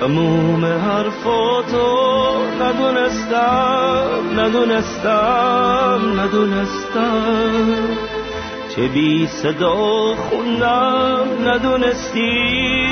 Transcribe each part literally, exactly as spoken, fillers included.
تموم حرفاتو ندونستم ندونستم ندونستم چه بی صدا خوندم ندونستی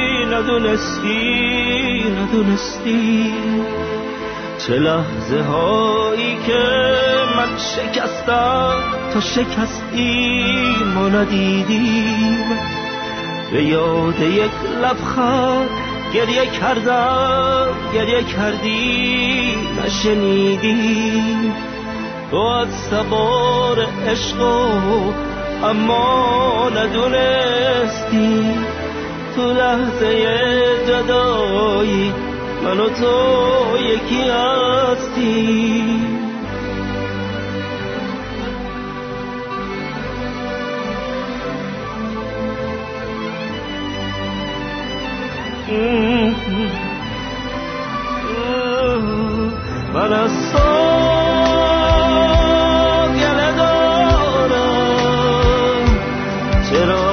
ندونستی ندونستی چه لحظه هایی که من شکستم تا شکستی ما ندیدیم به یاد یک لبخند گریه کردم گریه کردی نشنیدی تو از سوار عشقو اما ندونستی تو لحظه جدایی من و تو یکی هستی من از تو گله دارم چرا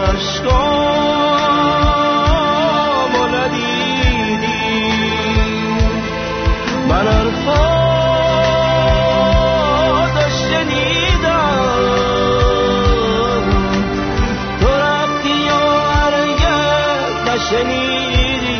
عشقامو ندیدی من حرفاتو شنیدم تو رفتی و هرگز نشنیدی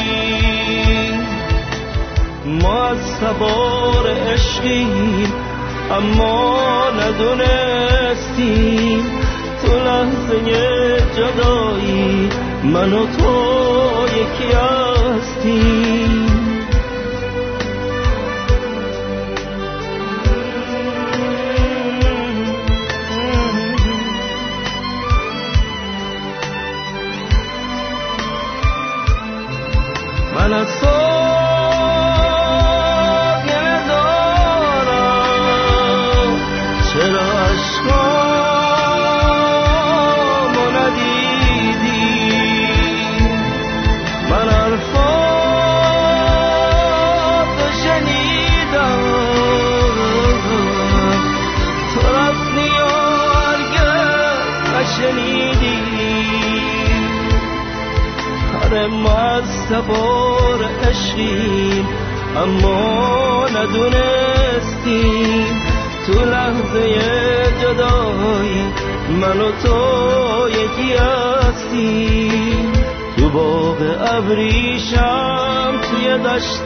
ما از سوار عشقیم اما ندونستیم تو لحظه جدایی من و تو یکی هستیم من از تو ما از سوار عشقیم اما ندونستیم تو لحظه جدایی من و تو یکی هستیم تو باغ ابریشم توی دشت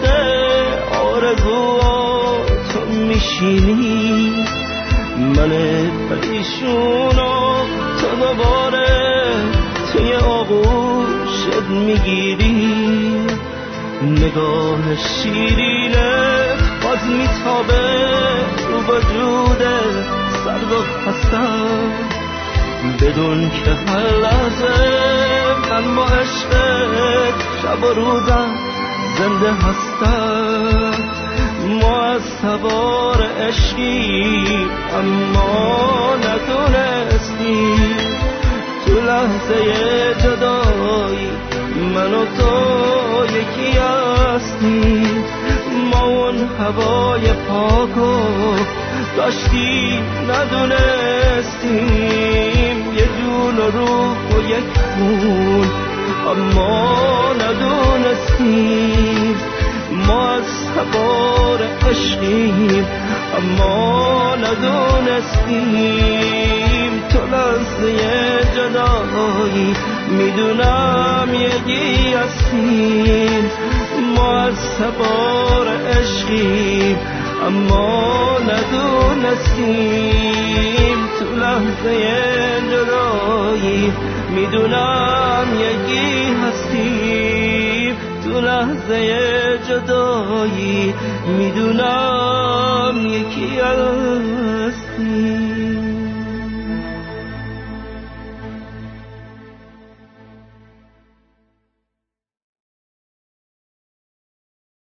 آرزوات میشینی من پریشونو تو دوباره توی آغوشت میگیری نگاه شیرینه باز میتابه رو وجوده سرد و خستم بدون که هر لحظه من با عشقت شب و روزم زنده هستم ما از سوار عشقی اما ندونستیم تو لحظه جدایی من و تو یکی هستیم ما اون هوای پاکو داشتیم ندونستیم یه جون و روح و یک خون اما ندونستیم ما از سوار عشقیم اما ندونستیم تو لحظه جدایی میدونم یکی هستیم ما از سوار عشقیم اما ندونستیم تو لحظه جدایی میدونم یکی هستیم تو لحظه جدایی میدونم یکی